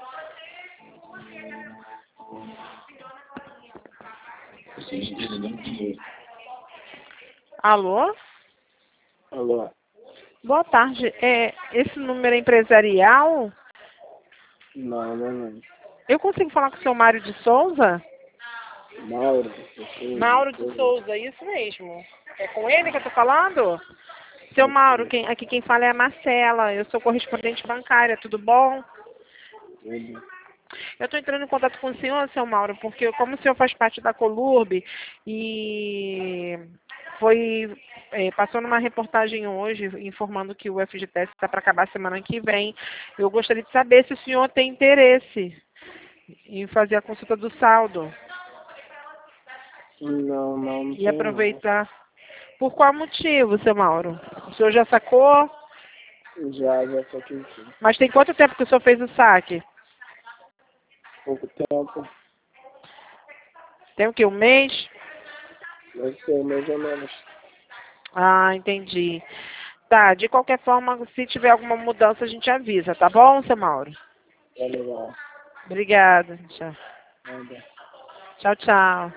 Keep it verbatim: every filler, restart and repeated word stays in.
Alô? Alô? Boa tarde. É, esse número é empresarial? Não, não, não. Eu consigo falar com o seu Mário de Souza? Mauro, de Souza, Mauro de Souza. Souza, isso mesmo. É com ele que eu tô falando? Seu Mauro, quem, aqui quem fala é a Marcela. Eu sou correspondente bancária, tudo bom? Tudo. Eu estou entrando em contato com o senhor, seu Mauro, porque como o senhor faz parte da Colurb e foi é, passou numa reportagem hoje informando que o F G T S está para acabar semana que vem, eu gostaria de saber se o senhor tem interesse em fazer a consulta do saldo Não, não, não e tem não. aproveitar. Por qual motivo, seu Mauro? O senhor já sacou? Já, já só que sim. Mas tem quanto tempo que o senhor fez o saque? Pouco tempo, Tem o quê? Um mês? deve ser mais ou menos. Ah, entendi. Tá, de qualquer forma, se tiver alguma mudança, a gente avisa, tá bom, seu Mauro? Tá legal. Obrigada. Tchau, Nada. tchau. Tchau.